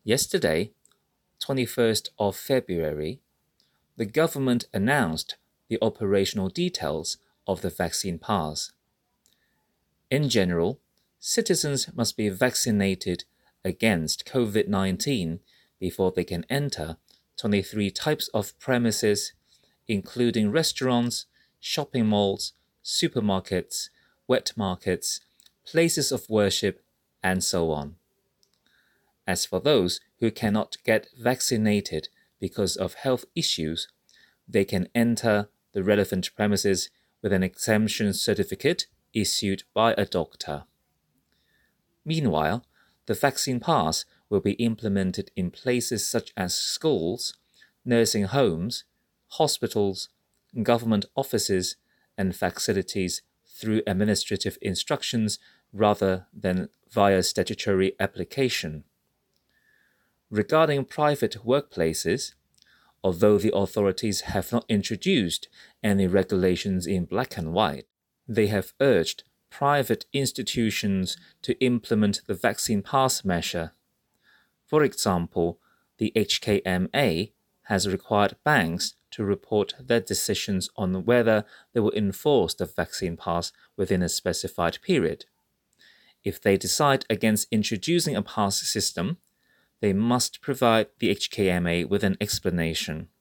Yesterday, 21st of February, the government announced the operational details of the vaccine pass. In general, citizens must be vaccinated against COVID-19 before they can enter 23 types of premises, including restaurants, shopping malls, supermarkets, wet markets, places of worship, and so on. As for those who cannot get vaccinated because of health issues, they can enter the relevant premises with an exemption certificate issued by a doctor. Meanwhile, the vaccine pass will be implemented in places such as schools, nursing homes, hospitals, government offices, and facilities through administrative instructions rather than via statutory application. Regarding private workplaces, although the authorities have not introduced any regulations in black and white, they have urged private institutions to implement the vaccine pass measure. For example, the HKMA has required banks to report their decisions on whether they will enforce the vaccine pass within a specified period. If they decide against introducing a pass system, they must provide the HKMA with an explanation.